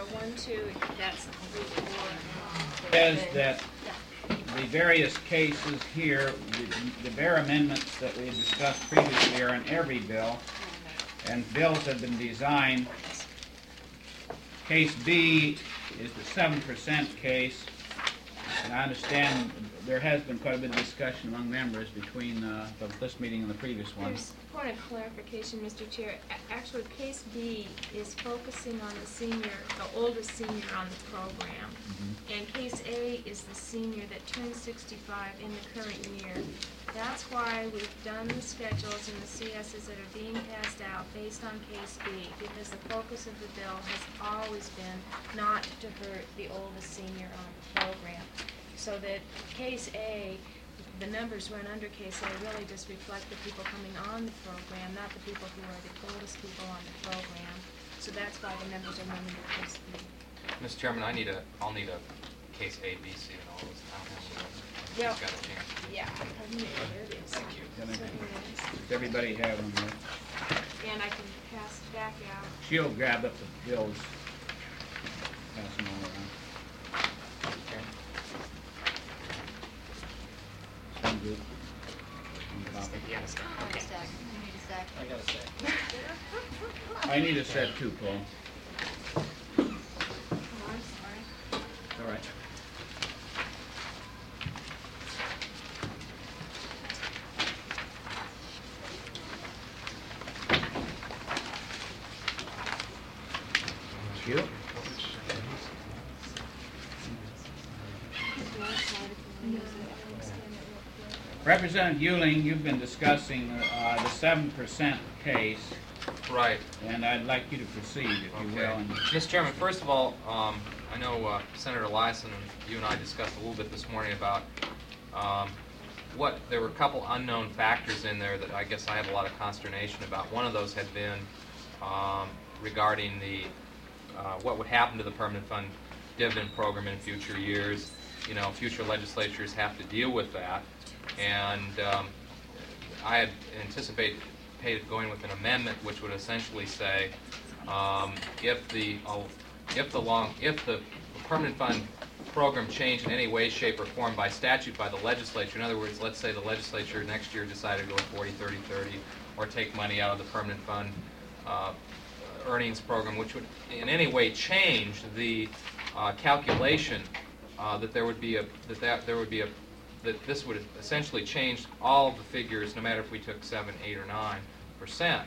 1, 2, that's 3, 4. Says that the various cases here, the bare amendments that we had discussed previously are in every bill, and bills have been designed. Case B is the 7% case, and I understand there has been quite a bit of discussion among members between this meeting and the previous one. There's a point of clarification, Mr. Chair. Actually, Case B is focusing on the oldest senior on the program. And Case A is the senior that turns 65 in the current year. That's why we've done the schedules and the CSs that are being passed out based on Case B, because the focus of the bill has always been not to hurt the oldest senior on the program. So that Case A, the numbers run under Case A really just reflect the people coming on the program, not the people who are the oldest people on the program. So that's why the numbers are run under Case B. Mr. Chairman, I'll need a Case A, B, C, and all those. I don't have those. Yeah. Got a chance. Yeah, there it is. Thank you. Does everybody have them there? And I can pass it back out. She'll grab up the bills, pass them all around. Some good. One copy. Yes. Okay. I got a set. I need a set too, Paul. Oh, I'm sorry. All right. Thank you. Representative Euling, you've been discussing the 7% case, Right. and I'd like you to proceed, if you will. And Mr. Chairman, first of all, I know Senator Eliason and you and I discussed a little bit this morning about there were a couple unknown factors in there that I guess I have a lot of consternation about. One of those had been regarding what would happen to the permanent fund dividend program in future years. You know, future legislatures have to deal with that. And I had anticipated going with an amendment which would essentially say if the permanent fund program changed in any way, shape, or form by statute by the legislature, in other words, let's say the legislature next year decided to go 40-30-30 or take money out of the permanent fund earnings program, which would in any way change the calculation that this would essentially change all of the figures, no matter if we took 7, 8, or 9%.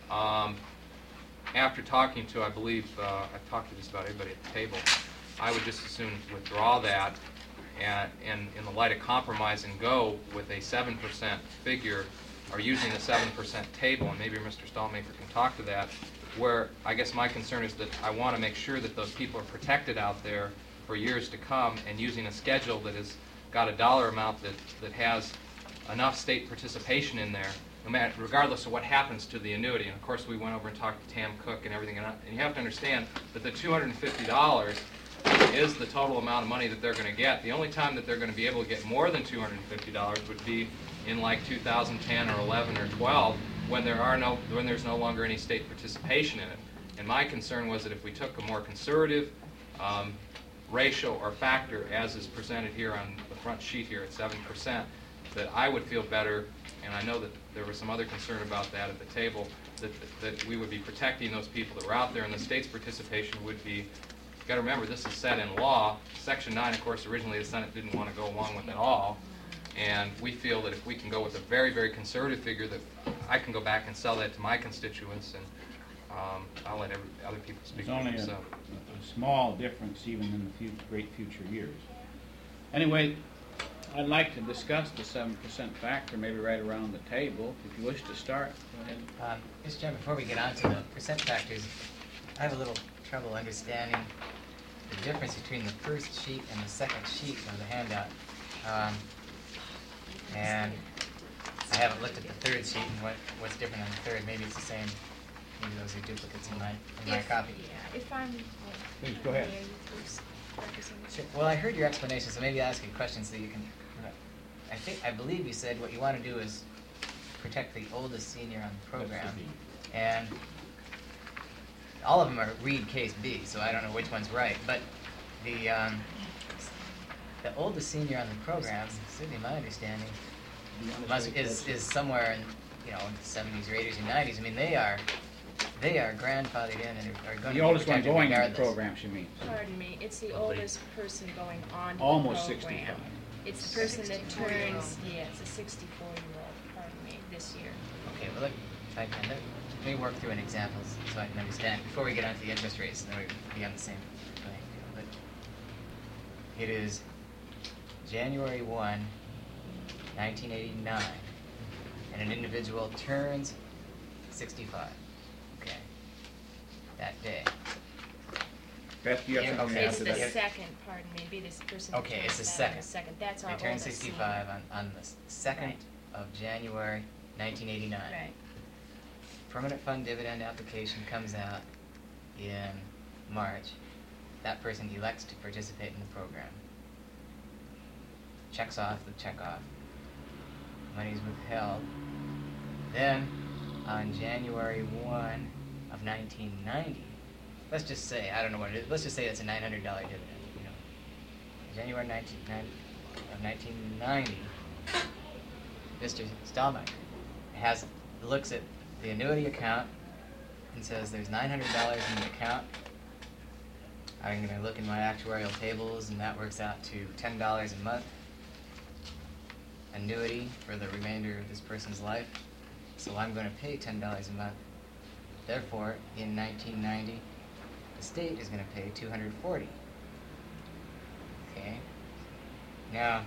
After talking to, I believe, I've talked to just about everybody at the table, I would just as soon withdraw that and in the light of compromise and go with a 7% figure, or using the 7% table, and maybe Mr. Stallmaker can talk to that, where I guess my concern is that I want to make sure that those people are protected out there for years to come, and using a schedule that has got a dollar amount that has enough state participation in there, no matter, regardless of what happens to the annuity. And of course we went over and talked to Tam Cook and everything, and you have to understand that the $250 is the total amount of money that they're going to get. The only time that they're going to be able to get more than $250 would be in like 2010 or 11 or 12, when there's no longer any state participation in it. And my concern was that if we took a more conservative ratio or factor, as is presented here on the front sheet here at 7%, that I would feel better, and I know that there was some other concern about that at the table, that we would be protecting those people that were out there, and the state's participation would be, you've got to remember, this is set in law. Section 9, of course, originally the Senate didn't want to go along with at all, and we feel that if we can go with a very, very conservative figure, that I can go back and sell that to my constituents, and I'll let other people speak there's for only themselves. a small difference even in the great future years. Anyway, I'd like to discuss the 7% factor, maybe right around the table. If you wish to start, go ahead. Mr. Chairman, before we get on to the percent factors, I have a little trouble understanding the difference between the first sheet and the second sheet of the handout. And I haven't looked at the third sheet and what's different on the third. Maybe it's the same. Maybe those are duplicates in my copy. Yeah, if I'm... Please, go ahead. Sure. Well, I heard your explanation, so maybe I'll ask you a question so you can... I believe you said what you want to do is protect the oldest senior on the program. And all of them are read case B, so I don't know which one's right. But the oldest senior on the program, certainly my understanding, is somewhere in, you know, in the 70s or 80s or 90s. I mean, they are grandfathered in and are going to be The oldest one protected going to the regardless. program, she means. Pardon me, it's the oldest person going on to the Almost program. 65. It's the person that 64-year-old. turns, yeah, it's a 64-year-old, pardon me, this year. Okay, well, look, let me work through an example so I can understand before we get onto the interest rates, and then we'll be on the same playing field. But it is January 1, 1989, and an individual turns 65. Okay, that day. Beth, do you have Yeah, something to okay. add It's to the that? Yeah. second, pardon me, be this person. that Okay, turns it's the that on second. the second, that's our They turn oldest 65 senior. on the 2nd Right. of January, 1989. Right. Permanent fund dividend application comes out in March. That person elects to participate in the program. Checks off the checkoff. Money's withheld. Then, on January 1 of 1990, let's just say, I don't know what it is, let's just say it's a $900 dividend, you know. January 1990, Mr. Stallmeyer looks at the annuity account and says there's $900 in the account. I'm going to look in my actuarial tables, and that works out to $10 a month annuity for the remainder of this person's life. So I'm going to pay $10 a month. Therefore, in 1990, the state is going to pay $240. Okay. Now,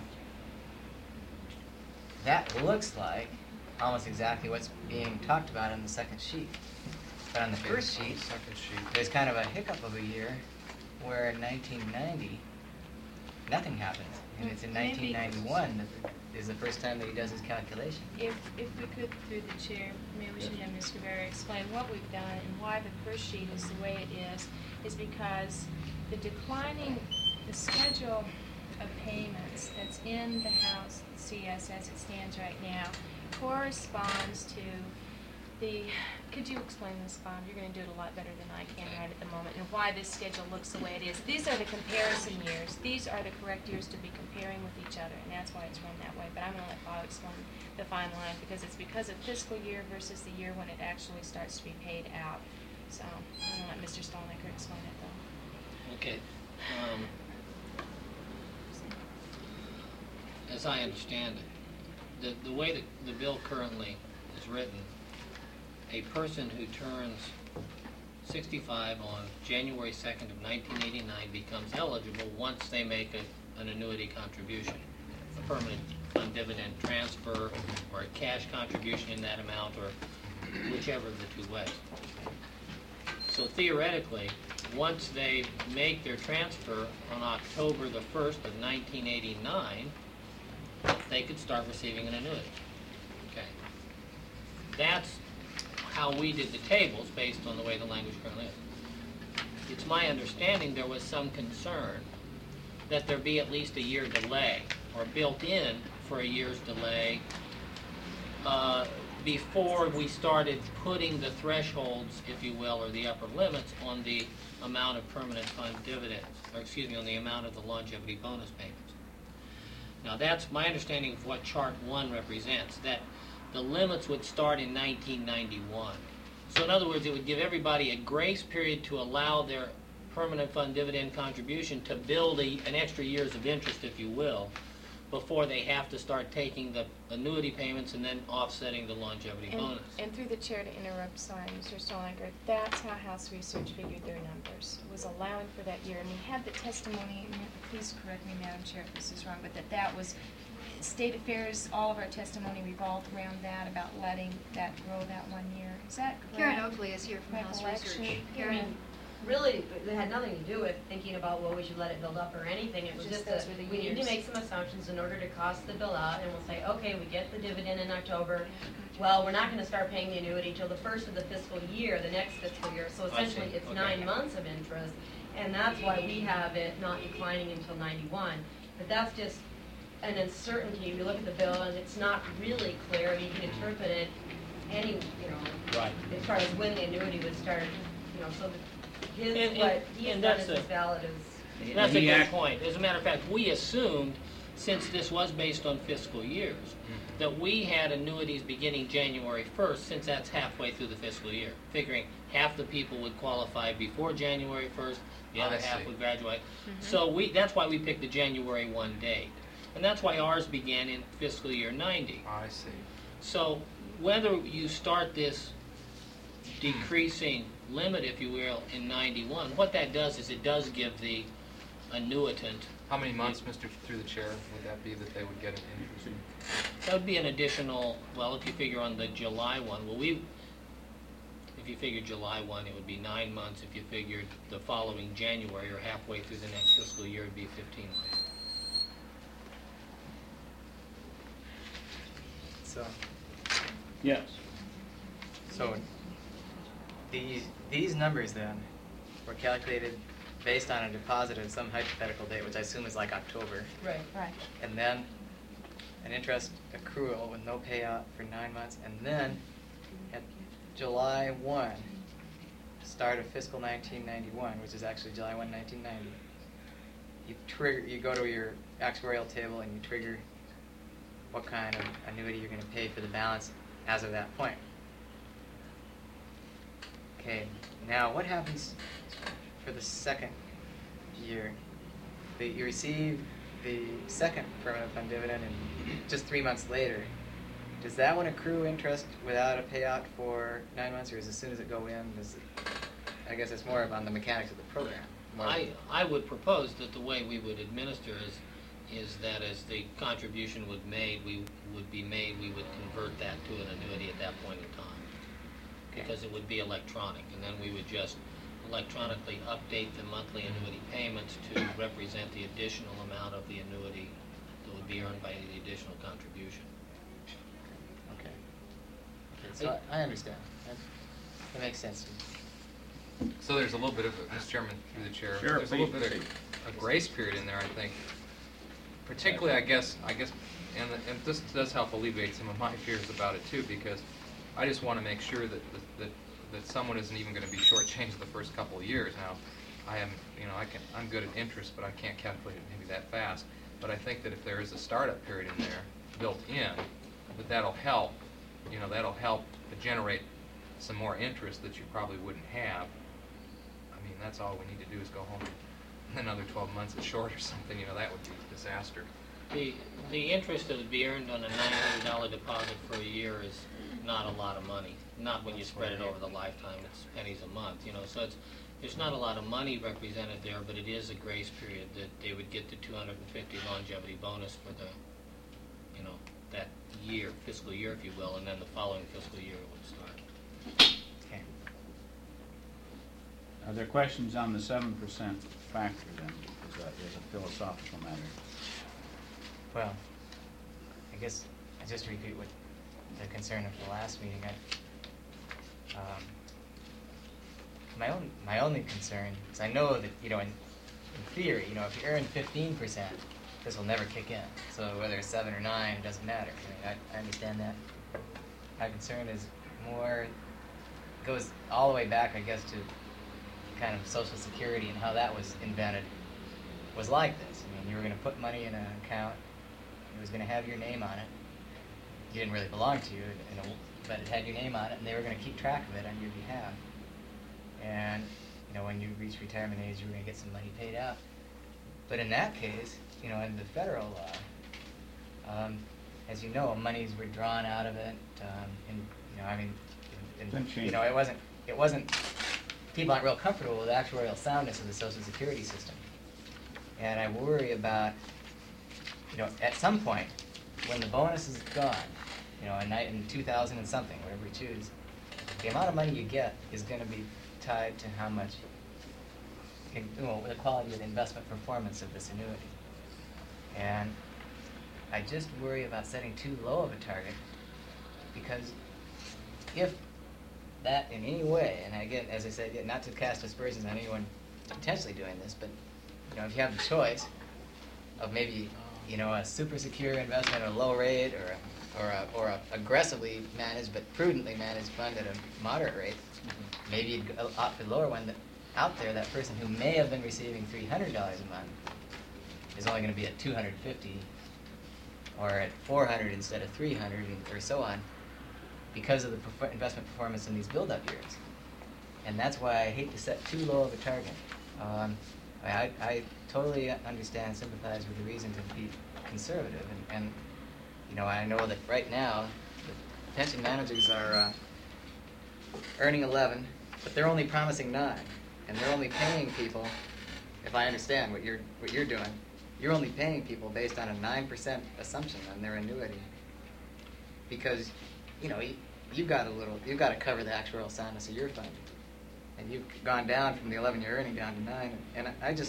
that looks like almost exactly what's being talked about on the second sheet. But on the first sheet, Second sheet. there's kind of a hiccup of a year where in 1990, nothing happens. And it's in Maybe- 1991 that is the first time that he does his calculation. If we could, through the chair, maybe we should have Ms. Rivera explain what we've done and why the first sheet is the way it is because the schedule of payments that's in the House CS as it stands right now corresponds to could you explain this, Bob? You're going to do it a lot better than I can right at the moment, and why this schedule looks the way it is. These are the comparison years. These are the correct years to be comparing with each other, and that's why it's run that way. But I'm going to let Bob explain the fine line, because it's because of fiscal year versus the year when it actually starts to be paid out. So I'm going to let Mr. Stallnaker explain it, though. Okay. As I understand it, the way that the bill currently is written, a person who turns 65 on January 2nd of 1989 becomes eligible once they make an annuity contribution, a permanent fund dividend transfer, or a cash contribution in that amount, or whichever of the two ways. So theoretically, once they make their transfer on October the 1st of 1989, they could start receiving an annuity. Okay. That's how we did the tables based on the way the language currently is. It's my understanding there was some concern that there be at least a year delay, or built in for a year's delay, before we started putting the thresholds, if you will, or the upper limits on the amount of permanent fund dividends, or excuse me, on the amount of the longevity bonus payments. Now that's my understanding of what Chart 1 represents, that the limits would start in 1991. So in other words, it would give everybody a grace period to allow their permanent fund dividend contribution to build an extra years of interest, if you will, before they have to start taking the annuity payments and then offsetting the longevity bonus. And through the chair to interrupt, sorry, Mr. Stallnaker, that's how House Research figured their numbers, was allowing for that year. And we had the testimony, please correct me, Madam Chair, if this is wrong, but that was State Affairs, all of our testimony revolved around that, about letting that grow that 1 year. Is that correct? Karen Oakley is here from House Recollection. Research. Karen, Really, it had nothing to do with thinking about, well, we should let it build up or anything. It was Just just those that were the we need to years. make some assumptions in order to cost the bill out, and we'll say, okay, we get the dividend in October. Well, we're not gonna start paying the annuity till the first of the fiscal year, the next fiscal year. So I see. essentially, it's Okay. 9 months of interest, and that's why we have it not declining until 91. But that's just an uncertainty. We look at the bill, and it's not really clear, and you can interpret it any, Right. as far as when the annuity would start you know, so that his, what he has and done that's is as a- valid as, That's a He good act- point. As a matter of fact, we assumed, since this was based on fiscal years, that we had annuities beginning January 1st, since that's halfway through the fiscal year, figuring half the people would qualify before January 1st, the other I half see. would graduate. So that's why we picked the January 1 date. And that's why ours began in fiscal year 90. I see. So whether you start this decreasing limit, if you will, in 91, what that does is it does give the annuitant, How many months, Mr. Through the Chair, would that be that they would get an interest? that would be an additional, well, if you figure on the July one, well, if you figured July 1, it would be 9 months. If you figured the following January or halfway through the next fiscal year, it'd be 15 months. So, Yes. so these numbers then were calculated based on a deposit of some hypothetical date, which I assume is like October, right. Right. and then an interest accrual with no payout for 9 months, and then at July 1, start of fiscal 1991, which is actually July 1, 1990, you go to your actuarial table and you trigger what kind of annuity you're going to pay for the balance as of that point. Okay, now what happens for the second year? You receive the second permanent fund dividend and just 3 months later. Does that one accrue interest without a payout for 9 months, or is as soon as it go in? I guess it's more on the mechanics of the program. I would propose that the way we would administer is that as the contribution we would convert that to an annuity at that point in time. Okay. Because it would be electronic, and then we would just electronically update the monthly annuity payments to represent the additional amount of the annuity that would be earned by the additional contribution. Okay. So I understand. That makes sense to me. So there's a little bit of, Mr. Chairman, through the chair, Sure, there's a little please bit of a grace period in there, I think. Particularly, I guess, and this does help alleviate some of my fears about it too, because I just want to make sure that someone isn't even going to be shortchanged the first couple of years. Now, I'm good at interest, but I can't calculate it maybe that fast. But I think that if there is a startup period in there built in, that'll help. That'll help to generate some more interest that you probably wouldn't have. I mean, that's all we need to do is go home another 12 months is short or something. That would be a disaster. The interest that would be earned on a $900 deposit for a year is not a lot of money. Not when you spread it over the lifetime. It's pennies a month. So there's not a lot of money represented there, but it is a grace period that they would get the 250 longevity bonus for the, that year, fiscal year, if you will, and then the following fiscal year it would start. Okay. Are there questions on the 7% factor then, as a philosophical matter? Well, I guess I just repeat what the concern of the last meeting. My only concern is I know that in theory, if you earn 15%, this will never kick in. So whether it's 7 or 9, it doesn't matter. I understand that. My concern is goes all the way back, I guess, to kind of Social Security and how that was invented. Was like this. You were going to put money in an account. It was going to have your name on it. You didn't really belong to you, but it had your name on it, and they were going to keep track of it on your behalf. And when you reach retirement age, you were going to get some money paid out. But in that case, in the federal law, as you know, monies were drawn out of it. It wasn't. People aren't real comfortable with the actuarial soundness of the Social Security system, and I worry about, at some point when the bonus is gone, in 2000 and something, whatever you choose, the amount of money you get is going to be tied to how much, the quality of the investment performance of this annuity. And I just worry about setting too low of a target, because if that in any way, and again, as I said, not to cast aspersions on anyone potentially doing this, but if you have the choice of maybe a super secure investment at a low rate, or a aggressively managed but prudently managed fund at a moderate rate, maybe you'd opt for the lower one. That out there, that person who may have been receiving $300 a month is only going to be at $250, or at $400 instead of $300, or so on, because of the investment performance in these build-up years. And that's why I hate to set too low of a target. I totally understand and sympathize with the reason to be conservative. And I know that right now, the pension managers are earning 11, but they're only promising 9. And they're only paying people, if I understand what you're doing, you're only paying people based on a 9% assumption on their annuity. Because, you've got to cover the actuarial soundness of your fund. And you've gone down from the 11 you're earning down to 9. And I just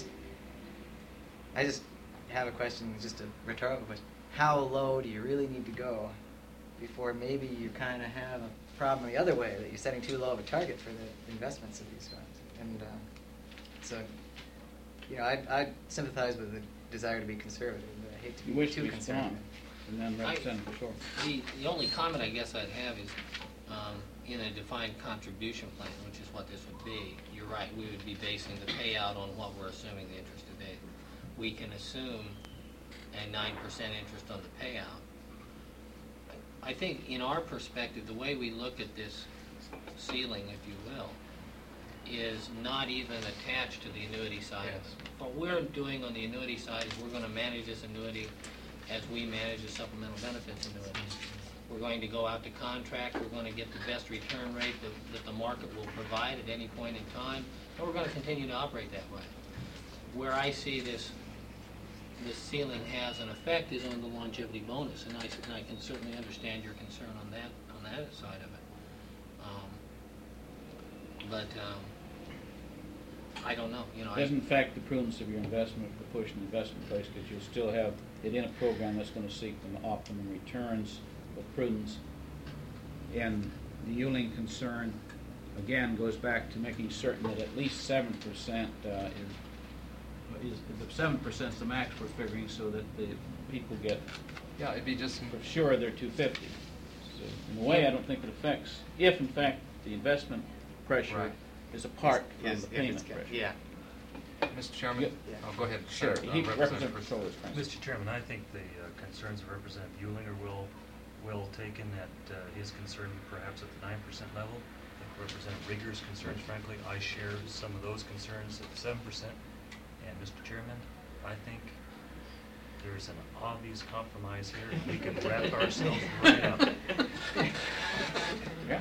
have a question, just a rhetorical question. How low do you really need to go before maybe you kind of have a problem the other way, that you're setting too low of a target for the investments of these funds? And so, I sympathize with the desire to be conservative, but I hate to You be wish to too be conservative. strong. And then Representative Short. The only comment I guess I'd have is, in a defined contribution plan, which is what this would be, you're right, we would be basing the payout on what we're assuming the interest to be. We can assume a 9% interest on the payout. I think in our perspective, the way we look at this ceiling, if you will, is not even attached to the annuity side of it. What we're doing on the annuity side is we're going to manage this annuity as we manage the supplemental benefits annuities. We're going to go out to contract, we're going to get the best return rate that the market will provide at any point in time, and we're going to continue to operate that way. Where I see this ceiling has an effect is on the longevity bonus, and I can certainly understand your concern on that side of it. I don't know. Doesn't affect the prudence of your investment if you push an investment place, because you'll still have it in a program that's going to seek the optimum returns with prudence. And the yielding concern, again, goes back to making certain that at least 7% is the 7% is the max we're figuring, so that the people get, Yeah, it'd be just, for sure, they're 250. So in a way, I don't think it affects, if in fact the investment pressure Right. is a part Yes, of the if payment it's good. pressure. Yeah. Mr. Chairman? Yeah. Oh, go ahead. Sure. Senator, He Representative represents Purcell. Mr. Mr. Chairman, I think the concerns of Representative Buehlinger will take in that his concern perhaps at the 9% level. I think Representative Rigger's concerns, frankly, I share some of those concerns at the 7%. And Mr. Chairman, I think there's an obvious compromise here. We can wrap ourselves right up. Yeah.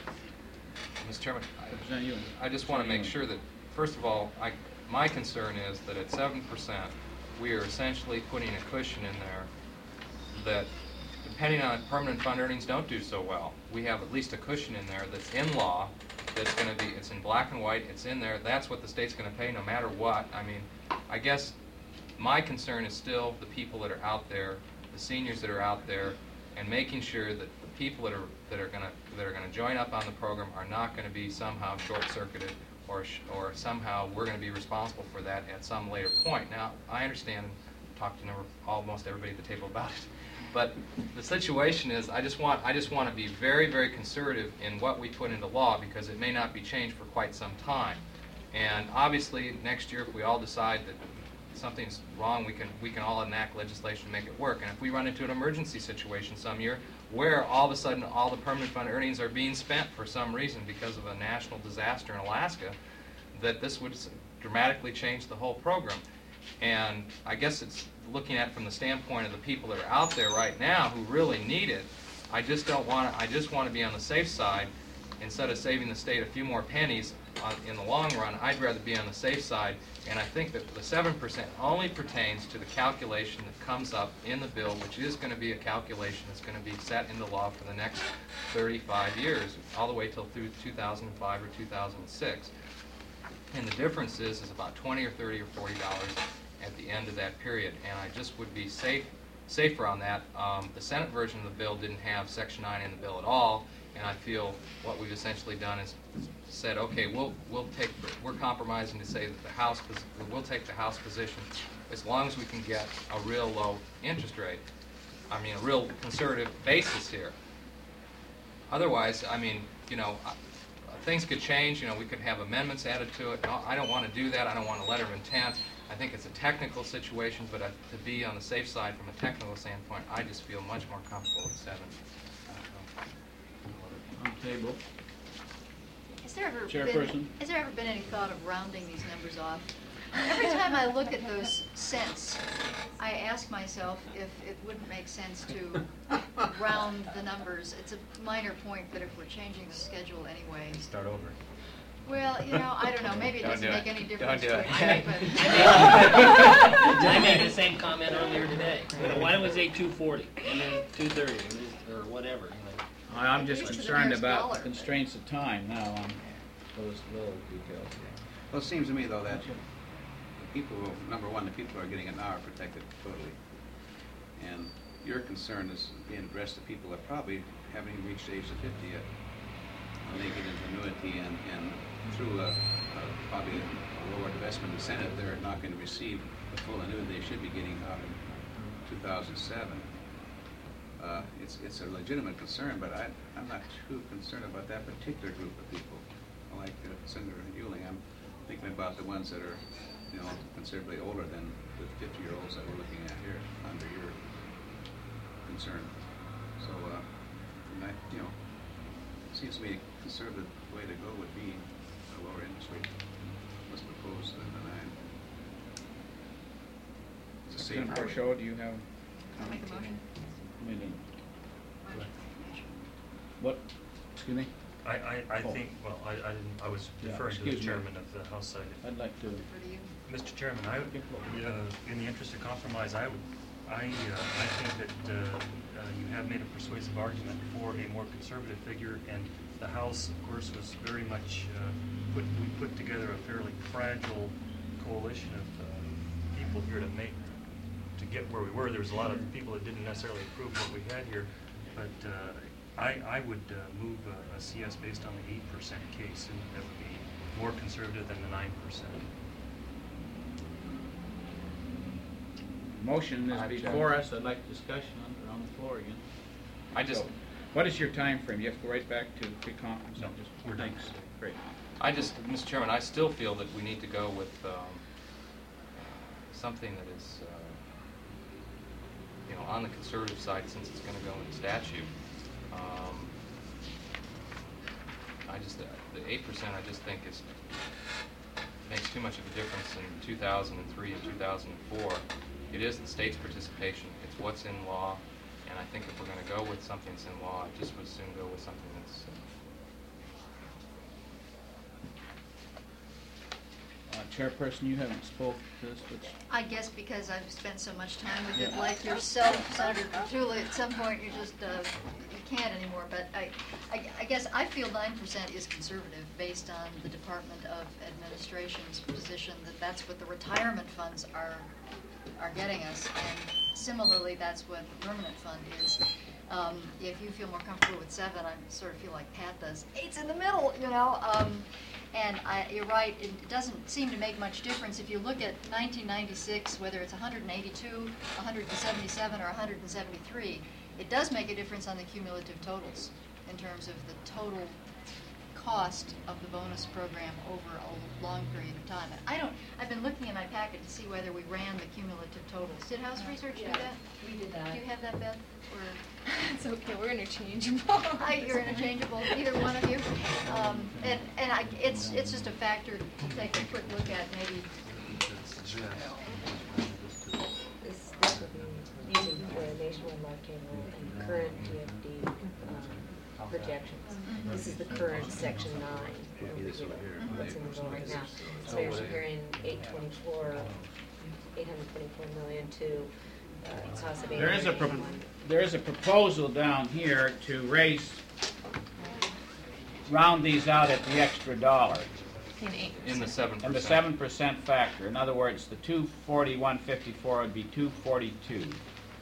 Mr. Chairman, Representative Ewing. I just want to make sure that, first of all, my concern is that at 7%, we are essentially putting a cushion in there that, depending on permanent fund earnings, don't do so well. We have at least a cushion in there that's in law, that's going to be, it's in black and white, it's in there, that's what the state's going to pay no matter what. I mean, I guess my concern is still the people that are out there, the seniors that are out there, and making sure that the people that are going to join up on the program are not going to be somehow short-circuited, or somehow we're going to be responsible for that at some later point. Now, I understand, talked to almost everybody at the table about it, but the situation is I just want to be very, very conservative in what we put into law, because it may not be changed for quite some time. And obviously, next year, if we all decide that something's wrong, we can all enact legislation to make it work. And if we run into an emergency situation some year where all of a sudden all the permanent fund earnings are being spent for some reason because of a national disaster in Alaska, that this would dramatically change the whole program. And I guess it's looking at it from the standpoint of the people that are out there right now who really need it. I just want to be on the safe side. Instead of saving the state a few more pennies in the long run, I'd rather be on the safe side. And I think that the 7% only pertains to the calculation that comes up in the bill, which is going to be a calculation that's going to be set into law for the next 35 years, all the way till through 2005 or 2006. And the difference is about $20 or $30 or $40 at the end of that period. And I just would be safer on that. The Senate version of the bill didn't have Section 9 in the bill at all. And I feel what we've essentially done is said, okay, we're compromising to say that we'll take the House position as long as we can get a real low interest rate. I mean, a real conservative basis here. Otherwise, I mean, things could change, we could have amendments added to it. No, I don't want to do that. I don't want a letter of intent. I think it's a technical situation, but to be on the safe side from a technical standpoint, I just feel much more comfortable with 7. On the table. Has there ever Chairperson? been any thought of rounding these numbers off? Every time I look at those cents, I ask myself if it wouldn't make sense to round the numbers. It's a minor point, but if we're changing the schedule anyway. Start over. Well, I don't know, maybe it Don't doesn't do make it. any Don't difference do to it. a check, but. I made the same comment earlier today. Why don't we say 240 and then 230 or whatever? I'm just Use to the concerned nearest about dollar. the constraints of time now on those little details. Well, it seems to me, though, that the people, number one, the people who are getting it now are protected totally. And your concern is being addressed to people that probably haven't even reached the age of 50 yet. When they get into annuity and through probably a lower investment incentive, they're not going to receive the full annuity they should be getting out in 2007. It's a legitimate concern, but I'm not too concerned about that particular group of people. Like Senator Ewing, I'm thinking about the ones that are, considerably older than the 50-year-olds that we're looking at here under your concern. So, it seems to me a conservative way to go would be a lower interest rate was proposed than the 9. It's a safe Senator harbor. Shaw, do you have? I'll make a motion. What? Excuse me? I Oh. think, well, I was Yeah, referring to the excuse me. chairman of the House side. I'd like to. Defer to you. Mr. Chairman, in the interest of compromise, I think that you have made a persuasive argument for a more conservative figure, and the House, of course, was very much we put together a fairly fragile coalition of people here to get where we were. There was a lot of people that didn't necessarily approve what we had here, but I would move a CS based on the 8% case, and that would be more conservative than the 9%. Motion is before us. I'd like discussion on the floor again. So, what is your time frame? You have to go right back to pre-conference? No, we're done. Thanks. Great. Mr. Chairman, I still feel that we need to go with something that is, on the conservative side, since it's going to go in statute. The 8% I just think makes too much of a difference in 2003 and 2004. It is the state's participation. It's what's in law, and I think if we're going to go with something that's in law, I just would soon go with something that's. Chairperson, you haven't spoke to this, but I guess because I've spent so much time with it, like yourself, Senator Petula, at some point you just, you can't anymore. But I guess I feel 9% is conservative based on the Department of Administration's position that that's what the retirement funds are getting us. And similarly, that's what the permanent fund is. If you feel more comfortable with 7, I sort of feel like Pat does. 8's in the middle, And you're right, it doesn't seem to make much difference. If you look at 1996, whether it's 182, 177, or 173, it does make a difference on the cumulative totals in terms of the total cost of the bonus program over a long period of time. I've been looking in my packet to see whether we ran the cumulative totals. Did House Research do that? We did that. Do you have that, Beth? Or It's okay, we're interchangeable. You're interchangeable, either one of you. It's just a factor to take a quick look at, maybe. This would be using the nationwide life table and current DFD projections. This is the current section 9, what's in the bill right now. So you're comparing 824 million to cost of there is a proposal down here to round these out at the extra dollar. In the 7%. And the 7% factor. In other words, the 241.54 would be 242. The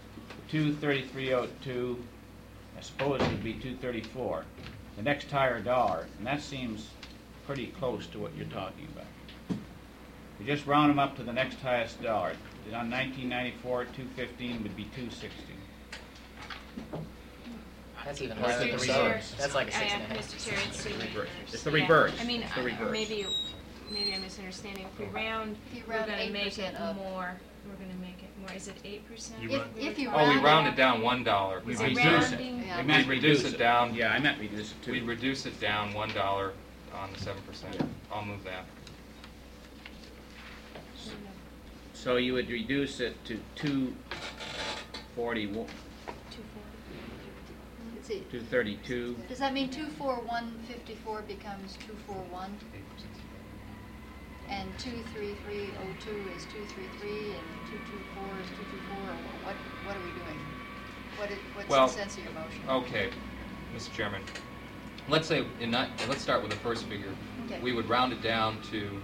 233.02, I suppose, would be 234. The next higher dollar, and that seems pretty close to what you're talking about. You just round them up to the next highest dollar. On 1994, 215 would be 260. That's even Or less than is it the the reverse. reverse? That's like a I 6.5. Mr. Chair, it's the reverse. It's the yeah, reverse. I mean, It's the reverse. maybe I'm misunderstanding. If we round, If you we're round gonna make it 8% up. more. We're gonna make it more. Is it 8%? You If, round- if you Oh, we round rounded it, down $1. We Is it reduce it. rounding? Yeah. I We meant reduce it down. Yeah, I meant reduce it too. We reduce it down $1 on the 7%. I'll move that. So you would reduce it to 241, 240. let's see, 232. does that mean 24154 becomes 241? And 23302 is 233 and 224 is 224, or what are we doing? What's Well, the sense of your motion? Okay, Mr. Chairman. Let's say, let's start with the first figure. Okay. We would round it down to,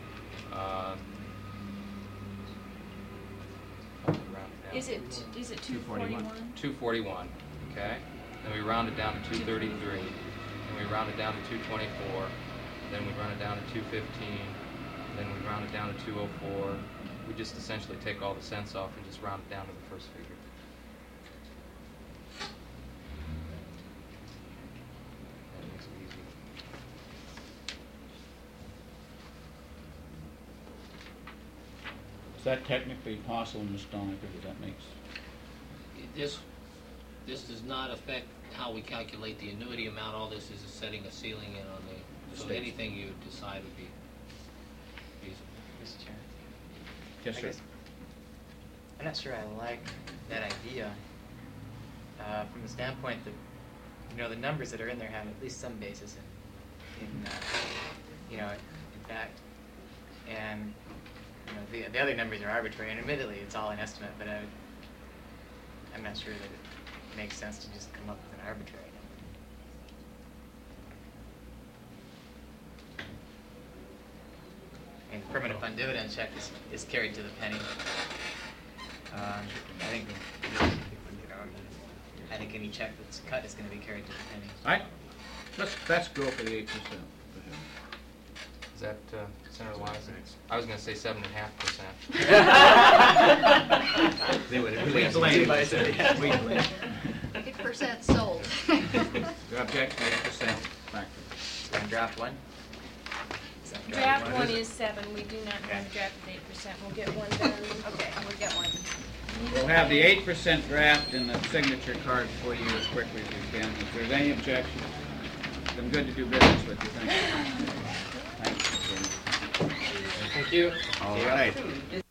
Is it 241? 241, okay? Then we round it down to 233, and we round it down to 224, then we round it down to 215, then we round it down to 204. We just essentially take all the cents off and just round it down to the first figure. That makes it easy. Is that technically possible, Ms. Donecker? Does that make This does not affect how we calculate the annuity amount. All this is setting a ceiling in on the, so States. anything you decide would be feasible. Mr. Chair. Yes, I sir. guess I'm not sure I like that idea from the standpoint that, the numbers that are in there have at least some basis in fact. And, the other numbers are arbitrary, and admittedly, it's all an estimate, but I'm not sure that it makes sense to just come up with an arbitrary number. And the permanent fund dividend check is carried to the penny. I think any check that's cut is going to be carried to the penny. All right, let's go for the 8%. Is that Senator Wise? I was going to say 7.5%. We blame it. We blame it. 8% sold. You object to 8% factor. So on draft one? Is that Draft one? one is 7. We do not have a draft of 8%. We'll get one done. Okay, we'll get one. We'll have the 8% draft in the signature card for you as quickly as we can. If there's any objections, it's been good to do business with you. Thank you. Thank you. Thank you. All right.